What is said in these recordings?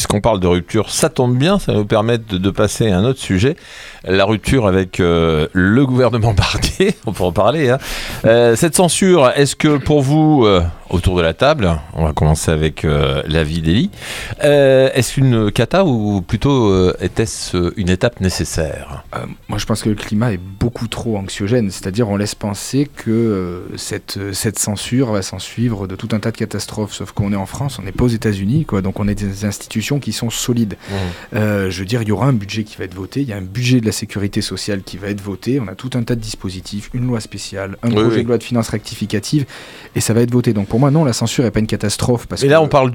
puisqu'on parle de rupture, ça tombe bien, ça va nous permettre de passer à un autre sujet, la rupture avec le gouvernement Barnier, on peut en parler. Cette censure, est-ce que pour vous, autour de la table, on va commencer avec l'avis d'Élie, est-ce une cata ou plutôt était-ce une étape nécessaire ? Moi je pense que le climat est beaucoup trop anxiogène, c'est-à-dire on laisse penser que cette censure va s'en suivre de tout un tas de catastrophes, sauf qu'on est en France, on n'est pas aux États-Unis, quoi, donc on a des institutions qui sont solides. Je veux dire, il y aura un budget qui va être voté, il y a un budget de la sécurité sociale qui va être voté, on a tout un tas de dispositifs, une loi spéciale, un projet de loi de finances rectificative, et ça va être voté. Donc pour moi non, la censure n'est pas une catastrophe. Parce là on parle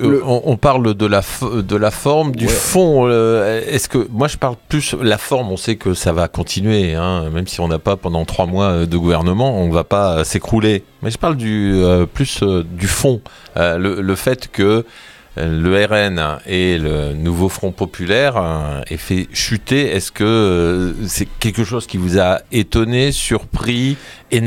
on parle de la forme, du fond. Est-ce que moi je parle plus la forme, on sait que ça va continuer, même si on n'a pas pendant 3 mois de gouvernement, on ne va pas s'écrouler. Mais je parle plus du fond, le fait que le RN et le nouveau Front Populaire aient fait chuter. Est-ce que c'est quelque chose qui vous a étonné, surpris,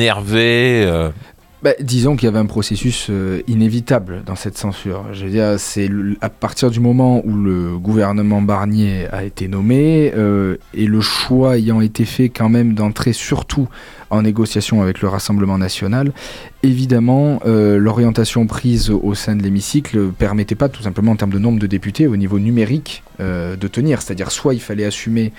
énervé disons qu'il y avait un processus inévitable dans cette censure. Je veux dire, c'est à partir du moment où le gouvernement Barnier a été nommé et le choix ayant été fait quand même d'entrer surtout en négociation avec le Rassemblement national, évidemment, l'orientation prise au sein de l'hémicycle ne permettait pas, tout simplement en termes de nombre de députés, au niveau numérique, de tenir. C'est-à-dire, soit il fallait assumer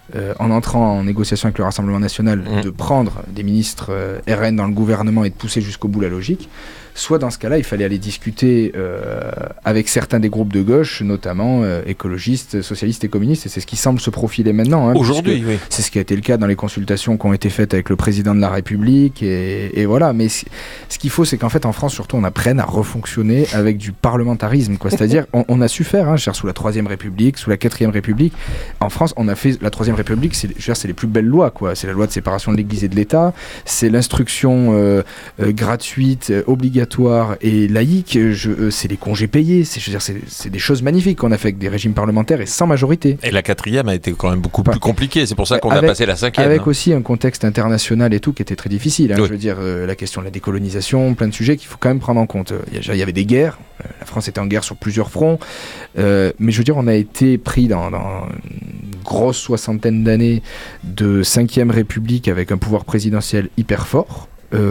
en entrant en négociation avec le Rassemblement national, de prendre des ministres RN dans le gouvernement et de pousser jusqu'au bout la logique, soit dans ce cas-là, il fallait aller discuter avec certains des groupes de gauche, notamment écologistes, socialistes et communistes, et c'est ce qui semble se profiler maintenant. Aujourd'hui, oui. C'est ce qui a été le cas dans les consultations qui ont été faites avec le président de la République, et voilà. Mais ce qu'il faut, c'est qu'en fait, en France, surtout, on apprenne à refonctionner avec du parlementarisme, quoi. C'est-à-dire, on a su faire, sous la 3e République, sous la 4e République. En France, on a fait la 3e République, c'est les plus belles lois, quoi. C'est la loi de séparation de l'Église et de l'État, c'est l'instruction gratuite, obligatoire et laïque, c'est les congés payés, c'est des choses magnifiques qu'on a fait avec des régimes parlementaires et sans majorité. Et la 4e a été quand même beaucoup plus compliquée, c'est pour ça qu'on a passé la 5e. Avec aussi un contexte international et tout qui était très difficile. Je veux dire, la question de la décolonisation, plein de sujets qu'il faut quand même prendre en compte. Il y avait des guerres, la France était en guerre sur plusieurs fronts, mais je veux dire, on a été pris dans une grosse soixantaine d'années de 5e République avec un pouvoir présidentiel hyper fort,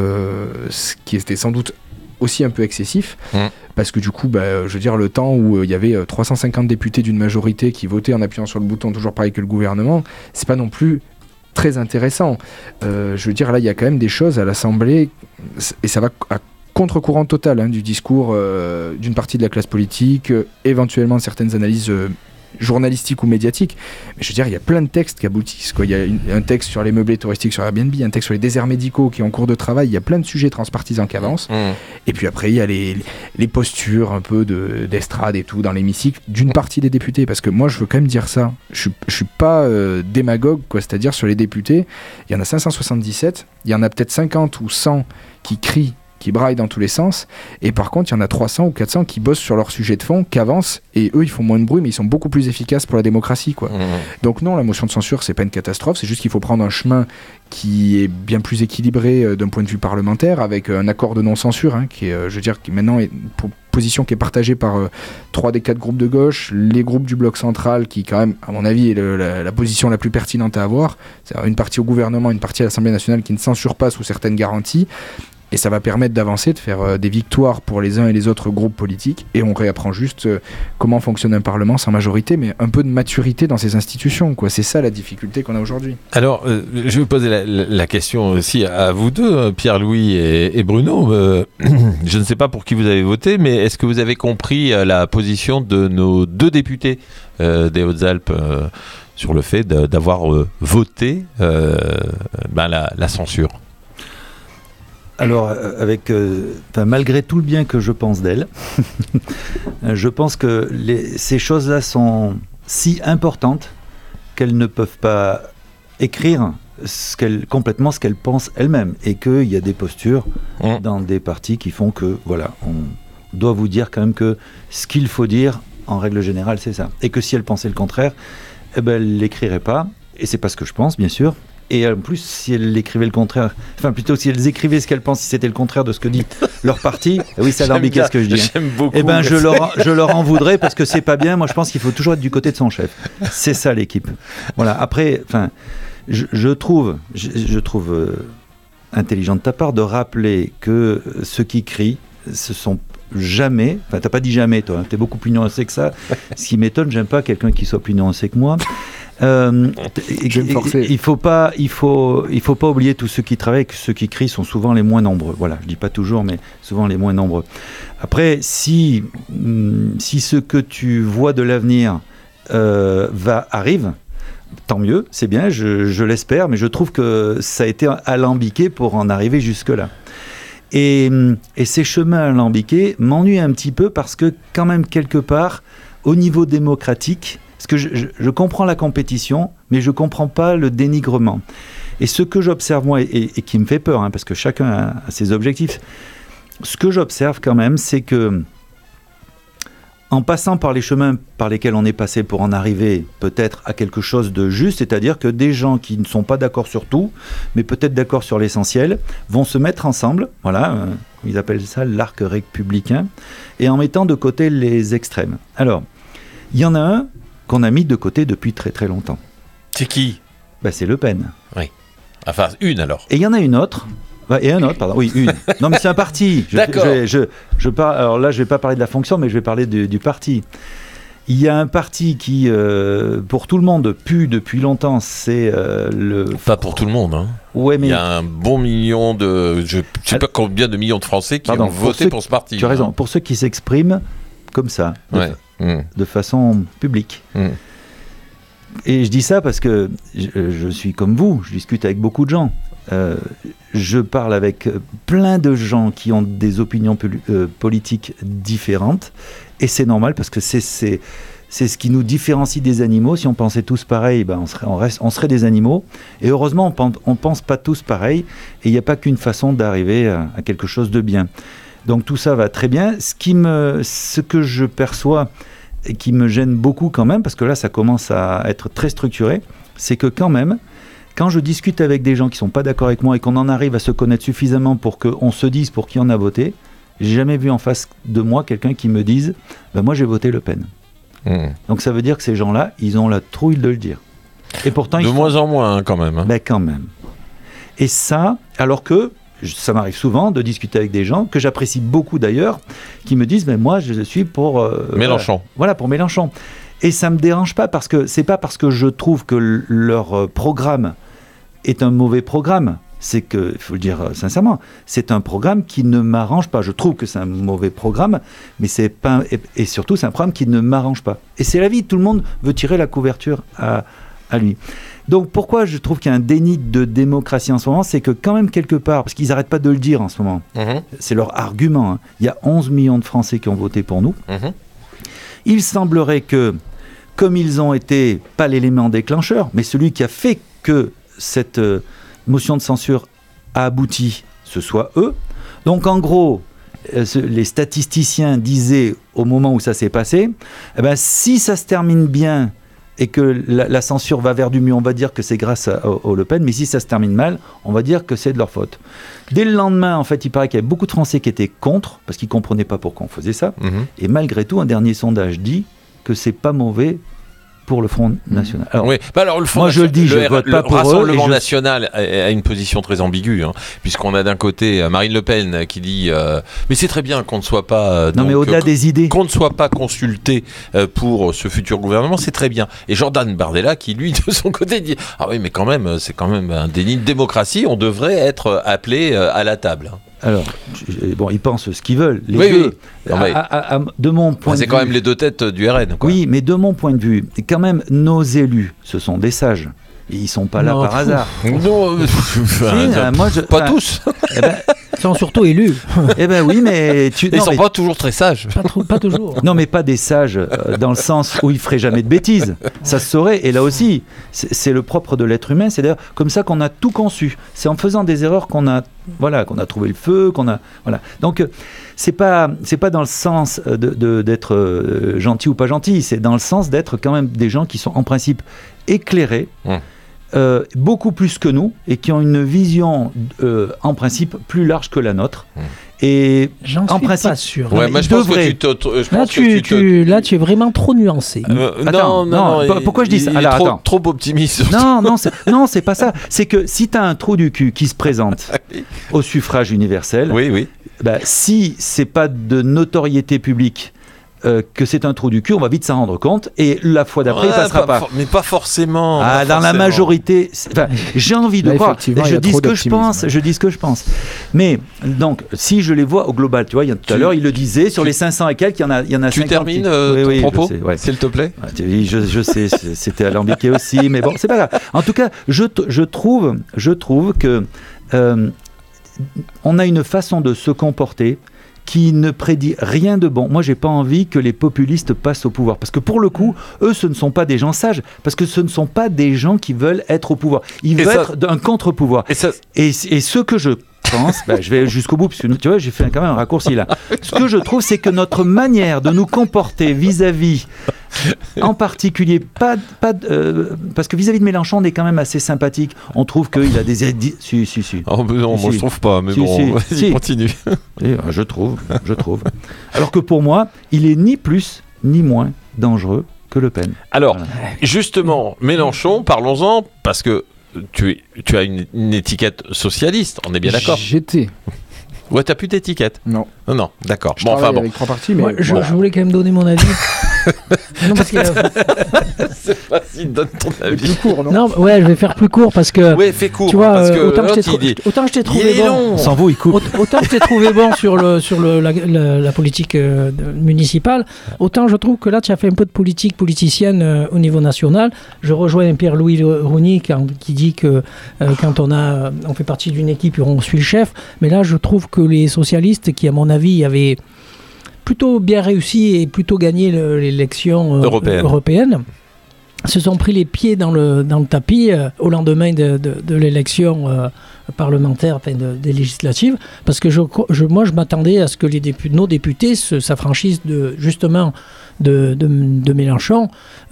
ce qui était sans doute aussi un peu excessif, parce que du coup, je veux dire, le temps où il y avait 350 députés d'une majorité qui votaient en appuyant sur le bouton toujours pareil que le gouvernement, c'est pas non plus très intéressant. Je veux dire, là, il y a quand même des choses à l'Assemblée, et ça va à contre-courant total du discours d'une partie de la classe politique, éventuellement certaines analyses journalistiques ou médiatiques, mais je veux dire, il y a plein de textes qui aboutissent, quoi. Il y a un texte sur les meublés touristiques sur Airbnb, un texte sur les déserts médicaux qui est en cours de travail, il y a plein de sujets transpartisans qui avancent, et puis après il y a les postures un peu d'estrade et tout dans l'hémicycle d'une partie des députés, parce que moi je veux quand même dire ça, je suis pas démagogue, quoi. C'est-à-dire, sur les députés, il y en a 577, il y en a peut-être 50 ou 100 qui crient, qui braillent dans tous les sens, et par contre il y en a 300 ou 400 qui bossent sur leur sujet de fond, qui avancent, et eux ils font moins de bruit mais ils sont beaucoup plus efficaces pour la démocratie, quoi. Donc non, la motion de censure c'est pas une catastrophe, c'est juste qu'il faut prendre un chemin qui est bien plus équilibré d'un point de vue parlementaire, avec un accord de non-censure, qui est, je veux dire, qui maintenant est une position qui est partagée par 3 des 4 groupes de gauche, les groupes du bloc central, qui quand même, à mon avis, est la position la plus pertinente à avoir, c'est-à-dire une partie au gouvernement, une partie à l'Assemblée nationale qui ne censure pas sous certaines garanties. Et ça va permettre d'avancer, de faire des victoires pour les uns et les autres groupes politiques. Et on réapprend juste comment fonctionne un Parlement sans majorité, mais un peu de maturité dans ces institutions, quoi. C'est ça la difficulté qu'on a aujourd'hui. Alors, je vais vous poser la question aussi à vous deux, Pierre-Louis et Bruno. Je ne sais pas pour qui vous avez voté, mais est-ce que vous avez compris la position de nos 2 députés des Hautes-Alpes sur le fait d'avoir voté la censure ? Alors, malgré tout le bien que je pense d'elle, je pense que ces choses-là sont si importantes qu'elles ne peuvent pas écrire complètement ce qu'elles pensent elles-mêmes, et qu'il y a des postures dans des partis qui font que, voilà, on doit vous dire quand même que ce qu'il faut dire, en règle générale, c'est ça. Et que si elle pensait le contraire, elle ne l'écrirait pas, et c'est pas ce que je pense, bien sûr. Et en plus, si elles écrivaient le contraire, enfin plutôt si elles écrivaient ce qu'elles pensent, si c'était le contraire de ce que dit leur parti, oui, c'est alambiqué ce que je dis. J'aime beaucoup. Eh ben, je leur en voudrais parce que c'est pas bien. Moi, je pense qu'il faut toujours être du côté de son chef. C'est ça l'équipe. Voilà. Après, enfin, je trouve intelligent de ta part de rappeler que ceux qui crient, ce sont jamais, enfin t'as pas dit jamais toi, t'es beaucoup plus nuancé que ça, ce qui m'étonne, j'aime pas quelqu'un qui soit plus nuancé que moi. Il faut pas oublier tous ceux qui travaillent, que ceux qui crient sont souvent les moins nombreux. Voilà, je dis pas toujours, mais souvent les moins nombreux. Après, si ce que tu vois de l'avenir arrive, tant mieux, c'est bien, je l'espère, mais je trouve que ça a été alambiqué pour en arriver jusque-là. Et ces chemins alambiqués m'ennuient un petit peu parce que quand même quelque part, au niveau démocratique, parce que je comprends la compétition, mais je ne comprends pas le dénigrement. Et ce que j'observe moi, et qui me fait peur, parce que chacun a ses objectifs, ce que j'observe quand même, c'est que en passant par les chemins par lesquels on est passé pour en arriver peut-être à quelque chose de juste, c'est-à-dire que des gens qui ne sont pas d'accord sur tout, mais peut-être d'accord sur l'essentiel, vont se mettre ensemble, voilà, ils appellent ça l'arc républicain, et en mettant de côté les extrêmes. Alors, il y en a un qu'on a mis de côté depuis très très longtemps. C'est qui ? C'est Le Pen. Oui. Enfin, une alors. Et il y en a une autre. Et un autre, pardon. Oui, une. Non, mais c'est un parti. D'accord. Alors là, je ne vais pas parler de la fonction, mais je vais parler du parti. Il y a un parti qui, pour tout le monde, pue depuis longtemps, c'est le... Pas pour tout le monde, hein. Ouais, mais... Il y a un bon million de... Je ne sais pas combien de millions de Français qui ont voté pour ce parti. Tu as raison. Pour ceux qui s'expriment comme ça, de façon publique. Et je dis ça parce que je suis comme vous, je discute avec beaucoup de gens. Je parle avec plein de gens qui ont des opinions politiques différentes, et c'est normal parce que c'est ce qui nous différencie des animaux. Si on pensait tous pareil, on serait des animaux, et heureusement on pense pas tous pareil, et il n'y a pas qu'une façon d'arriver à quelque chose de bien. Donc tout ça va très bien. Ce que je perçois et qui me gêne beaucoup quand même, parce que là ça commence à être très structuré, c'est que quand même, quand je discute avec des gens qui ne sont pas d'accord avec moi et qu'on en arrive à se connaître suffisamment pour qu'on se dise pour qui on a voté, j'ai jamais vu en face de moi quelqu'un qui me dise moi j'ai voté Le Pen. Donc ça veut dire que ces gens-là, ils ont la trouille de le dire. Et pourtant, de moins en moins quand même. Quand même. Et ça, alors que ça m'arrive souvent de discuter avec des gens que j'apprécie beaucoup d'ailleurs, qui me disent moi je suis pour Mélenchon. Voilà, pour Mélenchon. Et ça me dérange pas parce que c'est pas parce que je trouve que leur programme est un mauvais programme. C'est que, il faut le dire sincèrement, c'est un programme qui ne m'arrange pas. Je trouve que c'est un mauvais programme, mais c'est pas, et surtout c'est un programme qui ne m'arrange pas. Et c'est la vie, tout le monde veut tirer la couverture à lui. Donc pourquoi je trouve qu'il y a un déni de démocratie en ce moment, c'est que quand même quelque part, parce qu'ils n'arrêtent pas de le dire en ce moment, c'est leur argument, il y a 11 millions de Français qui ont voté pour nous. Il semblerait que, comme ils ont été, pas l'élément déclencheur, mais celui qui a fait que cette motion de censure a abouti, ce soit eux. Donc en gros, les statisticiens disaient au moment où ça s'est passé, si ça se termine bien et que la censure va vers du mieux, on va dire que c'est grâce au Le Pen, mais si ça se termine mal, on va dire que c'est de leur faute. Dès le lendemain, en fait, il paraît qu'il y avait beaucoup de Français qui étaient contre, parce qu'ils ne comprenaient pas pourquoi on faisait ça, et malgré tout, un dernier sondage dit que c'est pas mauvais pour le Front National. Alors, oui. Alors, le Front moi, je le dis, je vote pas pour eux. Le Rassemblement National a une position très ambiguë, puisqu'on a d'un côté Marine Le Pen qui dit mais c'est très bien qu'on ne soit pas mais au-delà des idées, qu'on ne soit pas consulté pour ce futur gouvernement, c'est très bien. Et Jordan Bardella qui lui de son côté dit oui, mais quand même, c'est quand même un déni de démocratie. On devrait être appelé à la table. Alors, ils pensent ce qu'ils veulent, les deux. De mon point de vue, c'est quand même les deux têtes du RN. Quoi. Oui, mais de mon point de vue, quand même, nos élus, ce sont des sages. Ils ne sont pas là par hasard. Non, pas tous. Ils sont surtout élus. Oui, mais ils ne sont pas toujours très sages. Pas toujours. Non, mais pas des sages dans le sens où ils ne feraient jamais de bêtises. Ça se saurait. Et là aussi, c'est le propre de l'être humain. C'est d'ailleurs comme ça qu'on a tout conçu. C'est en faisant des erreurs qu'on a trouvé le feu, Donc, c'est pas dans le sens d'être gentil ou pas gentil. C'est dans le sens d'être quand même des gens qui sont en principe éclairés. beaucoup plus que nous et qui ont une vision en principe plus large que la nôtre. Et j'en suis pas sûr. Ouais, moi, je pense là, tu es vraiment trop nuancé. Non. Pourquoi je dis ça? Alors, trop optimiste. Non, c'est pas ça. C'est que si tu as un trou du cul qui se présente au suffrage universel, si c'est pas de notoriété publique, que c'est un trou du cul, on va vite s'en rendre compte, et la fois d'après, il passera pas. Mais pas forcément. Dans la majorité, j'ai envie de croire. Je dis ce que je pense. Mais donc, si je les vois au global, tu vois, tout à l'heure, il le disait, sur les 500 et quelques, il y en a 50. Tu termines ton propos, s'il te plaît. Je sais, c'était alambiqué aussi, mais bon, c'est pas grave. En tout cas, je trouve que on a une façon de se comporter qui ne prédit rien de bon. Moi, j'ai pas envie que les populistes passent au pouvoir. Parce que pour le coup, eux, ce ne sont pas des gens sages. Parce que ce ne sont pas des gens qui veulent être au pouvoir. Ils veulent être un contre-pouvoir. Et ce que je pense, je vais jusqu'au bout, parce que tu vois, j'ai fait quand même un raccourci là. Ce que je trouve, c'est que notre manière de nous comporter vis-à-vis, en particulier, parce que vis-à-vis de Mélenchon, on est quand même assez sympathique. On trouve qu'il a des... Si. Oh, non, moi je trouve pas, mais vas-y, continue. Je trouve. Alors que pour moi, il est ni plus ni moins dangereux que Le Pen. Alors, justement, Mélenchon, parlons-en, parce que tu as une étiquette socialiste, on est bien d'accord? J'étais. Ouais, t'as plus d'étiquette? Non, d'accord. Je travaille avec 3 partis, mais... je voulais quand même donner mon avis. Non, parce que... C'est facile, donne ton avis. Plus court, non? Non, je vais faire plus court parce que... Ouais, fais court. Tu vois, parce que autant je t'ai trouvé bon... On s'en vaut, il coupe. Autant je t'ai trouvé bon sur la politique municipale, autant je trouve que là, tu as fait un peu de politique politicienne au niveau national. Je rejoins Pierre-Louis Rougny qui dit que quand on fait partie d'une équipe, on suit le chef. Mais là, je trouve que les socialistes, qui à mon avis avaient plutôt bien réussi et plutôt gagné l'élection européenne, se sont pris les pieds dans le tapis au lendemain de l'élection parlementaire, des législatives, parce que moi je m'attendais à ce que nos députés s'affranchissent justement de Mélenchon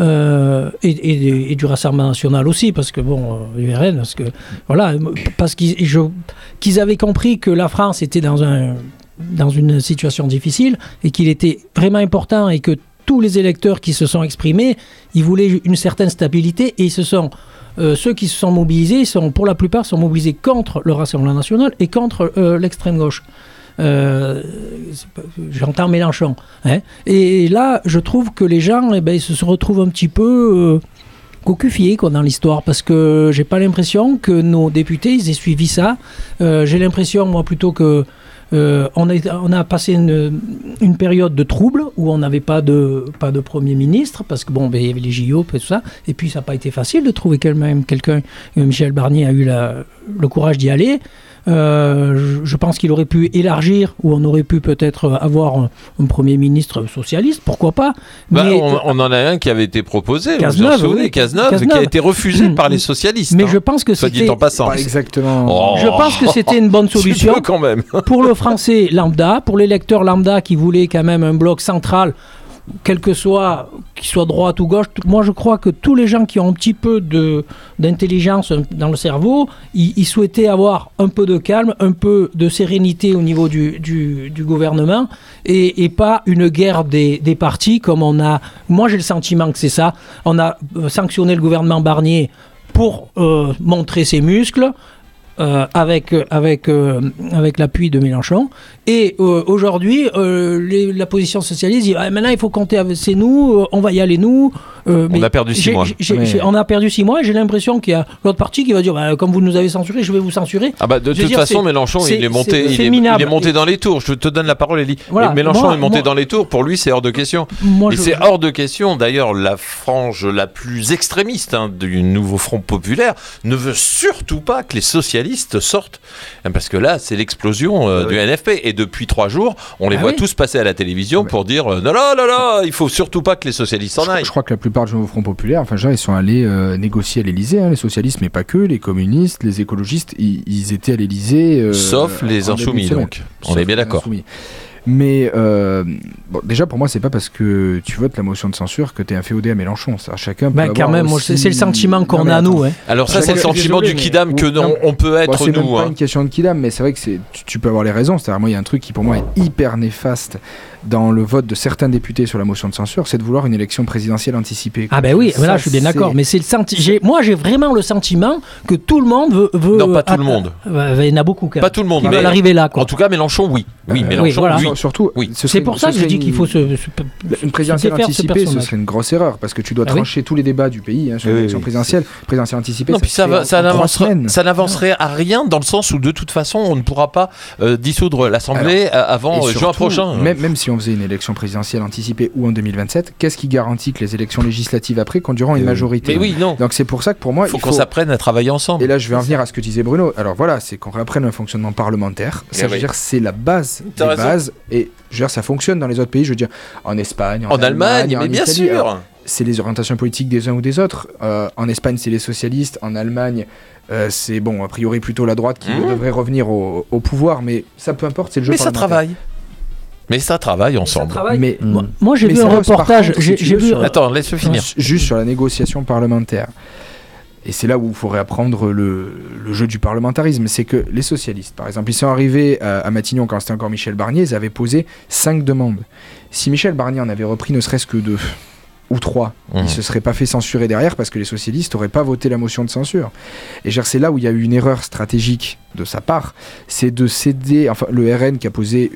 et du Rassemblement national aussi, parce que URN, parce qu'ils avaient compris que la France était dans une situation difficile et qu'il était vraiment important et que tous les électeurs qui se sont exprimés, ils voulaient une certaine stabilité, et ceux qui se sont mobilisés, pour la plupart, sont mobilisés contre le Rassemblement national et contre l'extrême gauche. J'entends Mélenchon. Et là, je trouve que les gens, ils se retrouvent un petit peu cocufiés dans l'histoire, parce que j'ai pas l'impression que nos députés ils aient suivi ça. J'ai l'impression, moi, plutôt que on a passé une période de trouble où on n'avait pas de Premier ministre, parce que il y avait les JO et tout ça, et puis ça n'a pas été facile de trouver quelqu'un. Michel Barnier a eu le courage d'y aller. Je pense qu'il aurait pu élargir, ou on aurait pu peut-être avoir un Premier ministre socialiste, pourquoi pas. Mais on en a un qui avait été proposé, Cazeneuve, qui a été refusé par les socialistes. Mais je pense que c'était... dit en passant. Pas exactement. Je pense que c'était une bonne solution quand même. Pour le Français lambda, pour l'électeur lambda qui voulait quand même un bloc central, quel que soit, qu'il soit droite ou gauche. Moi, je crois que tous les gens qui ont un petit peu d'intelligence dans le cerveau, ils souhaitaient avoir un peu de calme, un peu de sérénité au niveau du gouvernement, et pas une guerre des partis comme on a... Moi, j'ai le sentiment que c'est ça. On a sanctionné le gouvernement Barnier pour montrer ses muscles, avec l'appui de Mélenchon. Et aujourd'hui, la position socialiste dit maintenant il faut compter avec nous, on va y aller nous. On a perdu 6 mois. On a perdu 6 mois, et j'ai l'impression qu'il y a l'autre parti qui va dire comme vous nous avez censuré, je vais vous censurer. De toute façon, Mélenchon, il est monté dans les tours. Je te donne la parole, Elie. Voilà, Mélenchon est monté dans les tours. Pour lui, c'est hors de question. C'est hors de question. D'ailleurs, la frange la plus extrémiste du nouveau Front populaire ne veut surtout pas que les socialistes sortent, parce que là, c'est l'explosion du NFP. Et depuis 3 jours, on les voit tous passer à la télévision pour dire non, il faut surtout pas que les socialistes s'en aillent. Je crois que la plupart du nouveau Front populaire, ils sont allés négocier à l'Élysée, les socialistes, mais pas que, les communistes, les écologistes, ils étaient à l'Élysée. Sauf les insoumis, donc. On est bien d'accord. Mais bon, déjà pour moi c'est pas parce que tu votes la motion de censure que t'es un féodé à Mélenchon. Ça, chacun peut quand même, aussi... c'est le sentiment qu'on a nous. Hein. Alors ça c'est le sentiment du Kidam que on peut être c'est nous. C'est pas une question de Kidam, mais c'est vrai que tu peux avoir les raisons. C'est-à-dire moi il y a un truc qui pour moi est hyper néfaste dans le vote de certains députés sur la motion de censure, c'est de vouloir une élection présidentielle anticipée. Ah ben oui, là je suis bien d'accord. Mais c'est moi j'ai vraiment le sentiment que tout le monde veut. Non, pas tout le monde. Il y en a beaucoup. Pas tout le monde. Qui veulent arriver là. Quoi. En tout cas, Mélenchon, oui. Oui, Mélenchon, voilà. oui. Surtout, oui. C'est pour ça que je dis qu'il faut une présidentielle anticipée, ce serait une grosse erreur parce que tu dois trancher tous les débats du pays sur l'élection présidentielle. Présidentielle anticipée. Non, puis ça n'avancerait à rien dans le sens où de toute façon on ne pourra pas dissoudre l'Assemblée avant juin prochain. Même si on faisait une élection présidentielle anticipée ou en 2027, qu'est-ce qui garantit que les élections législatives après conduiront une majorité? Mais oui, non. Donc c'est pour ça que pour moi, il faut qu'on s'apprenne à travailler ensemble. Et là, je vais en venir à ce que disait Bruno. Alors voilà, c'est qu'on réapprenne un fonctionnement parlementaire. Ça veut dire c'est la base des bases. Et je veux dire, ça fonctionne dans les autres pays. Je veux dire, en Espagne, en Allemagne, mais bien Italie. sûr. Alors, c'est les orientations politiques des uns ou des autres. En Espagne, c'est les socialistes. En Allemagne, c'est bon, a priori plutôt la droite qui devrait revenir au pouvoir. Mais ça, peu importe, c'est le jeu parlementaire. Mais ça travaille ensemble. Mais moi, j'ai vu un reportage. J'ai vu. Attends, laisse-le finir. Juste sur la négociation parlementaire. Et c'est là où il faut réapprendre le jeu du parlementarisme. C'est que les socialistes, par exemple, ils sont arrivés à Matignon quand c'était encore Michel Barnier, ils avaient posé 5 demandes. Si Michel Barnier en avait repris ne serait-ce que 2 ou 3, il ne se serait pas fait censurer derrière parce que les socialistes n'auraient pas voté la motion de censure. Et c'est là où il y a eu une erreur stratégique de sa part, c'est de céder, enfin le RN qui a posé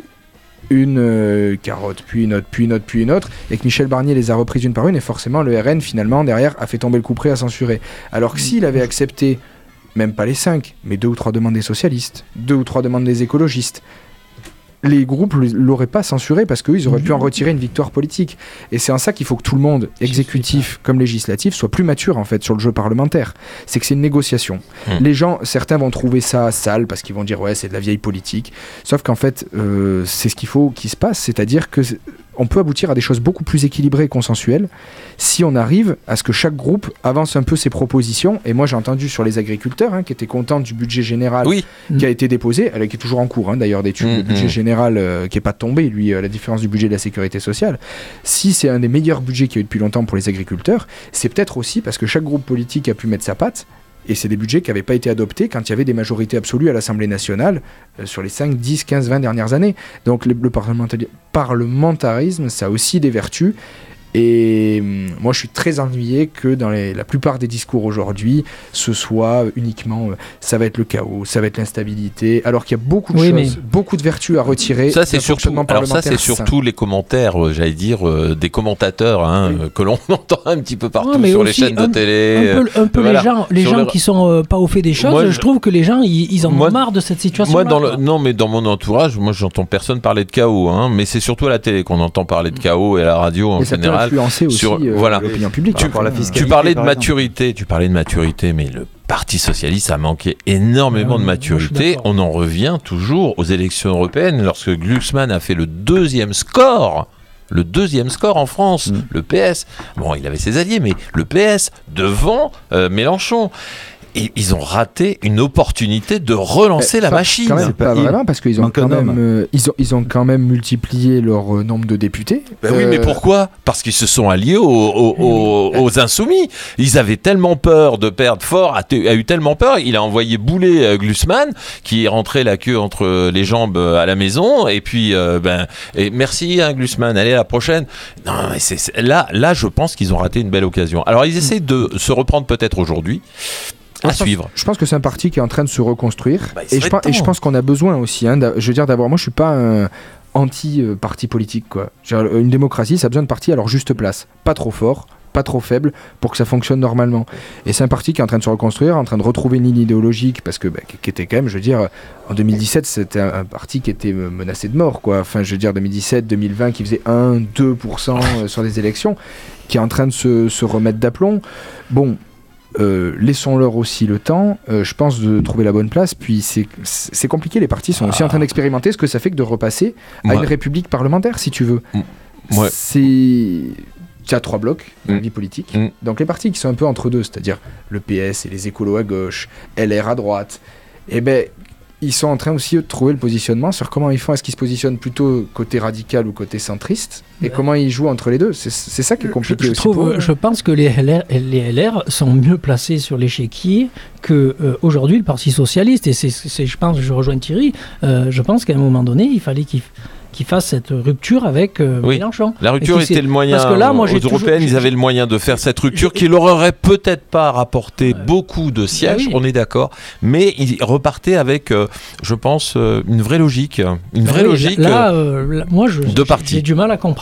une carotte, puis une autre, puis une autre, puis une autre, et que Michel Barnier les a reprises une par une, et forcément le RN finalement derrière a fait tomber le couperet à censurer. Alors que s'il avait accepté, même pas les 5, mais 2 ou 3 demandes des socialistes, 2 ou 3 demandes des écologistes, les groupes l'auraient pas censuré parce qu'eux, ils auraient pu en retirer une victoire politique. Et c'est en ça qu'il faut que tout le monde, exécutif comme législatif, soit plus mature en fait sur le jeu parlementaire. C'est que c'est une négociation. Les gens, certains vont trouver ça sale parce qu'ils vont dire ouais c'est de la vieille politique. Sauf qu'en fait, c'est ce qu'il faut qu'il se passe, c'est-à-dire que on peut aboutir à des choses beaucoup plus équilibrées et consensuelles si on arrive à ce que chaque groupe avance un peu ses propositions. Et moi j'ai entendu sur les agriculteurs qui étaient contents du budget général qui a été déposé, qui est toujours en cours d'ailleurs d'études, le budget général qui n'est pas tombé, lui, à la différence du budget de la sécurité sociale. Si c'est un des meilleurs budgets qu'il y a eu depuis longtemps pour les agriculteurs, c'est peut-être aussi parce que chaque groupe politique a pu mettre sa patte. Et c'est des budgets qui n'avaient pas été adoptés quand il y avait des majorités absolues à l'Assemblée nationale sur les 5, 10, 15, 20 dernières années. Donc le parlementarisme, ça a aussi des vertus. Et moi, je suis très ennuyé que dans la plupart des discours aujourd'hui, ce soit uniquement ça va être le chaos, ça va être l'instabilité, alors qu'il y a beaucoup de choses, beaucoup de vertus à retirer. Ça, c'est surtout les commentaires, j'allais dire, des commentateurs que l'on entend un petit peu partout sur les chaînes de télé. Un peu les gens qui sont pas au fait des choses. Moi, je trouve que les gens, ils en ont marre de cette situation. Non, mais dans mon entourage, moi, j'entends personne parler de chaos. Mais c'est surtout à la télé qu'on entend parler de chaos et à la radio en général. Influencer aussi l'opinion publique. Tu parlais de maturité, mais le Parti Socialiste a manqué énormément de maturité. On en revient toujours aux élections européennes lorsque Glucksmann a fait le deuxième score en France, le PS. Bon, il avait ses alliés, mais le PS devant Mélenchon. Et ils ont raté une opportunité de relancer la machine. Quand même, pas vraiment, parce qu'ils ont ils ont quand même multiplié leur nombre de députés. Oui, mais pourquoi ? Parce qu'ils se sont alliés aux Insoumis. Ils avaient tellement peur de perdre. Faure a eu tellement peur, il a envoyé bouler Glucksmann, qui est rentré la queue entre les jambes à la maison. Et puis, et merci Glucksmann, allez à la prochaine. Non, mais là, je pense qu'ils ont raté une belle occasion. Alors, ils essaient de se reprendre peut-être aujourd'hui. Je pense que c'est un parti qui est en train de se reconstruire et je pense qu'on a besoin aussi je veux dire d'avoir, moi je suis pas un anti-parti politique quoi. Une démocratie ça a besoin de partis à leur juste place, pas trop fort, pas trop faible pour que ça fonctionne normalement. Et c'est un parti qui est en train de se reconstruire, en train de retrouver une ligne idéologique parce que qui était quand même, je veux dire, en 2017 c'était un parti qui était menacé de mort quoi. Enfin je veux dire 2017, 2020 qui faisait 1-2% sur des élections, qui est en train de se remettre d'aplomb. Bon. Laissons-leur aussi le temps, je pense, de trouver la bonne place. Puis c'est compliqué, les partis sont aussi en train d'expérimenter ce que ça fait que de repasser à une république parlementaire, si tu veux. Tu as 3 blocs dans la vie politique. Donc les partis qui sont un peu entre deux, c'est-à-dire le PS et les écolos à gauche, LR à droite, ils sont en train aussi de trouver le positionnement sur comment ils font. Est-ce qu'ils se positionnent plutôt côté radical ou côté centriste, et comment ils jouent entre les deux. C'est ça qui est compliqué aussi. Je pense que les LR sont mieux placés sur l'échiquier que aujourd'hui le Parti socialiste. Et je pense, je rejoins Thierry, je pense qu'à un moment donné, il fallait qu'ils fassent cette rupture avec Mélenchon. La rupture était le moyen. Parce que là, moi, aux européennes, ils avaient le moyen de faire cette rupture qui leur aurait peut-être pas rapporté beaucoup de sièges, on est d'accord, mais ils repartaient avec, je pense, une vraie logique. Une vraie logique là, moi, j'ai de parti. du mal à comprendre.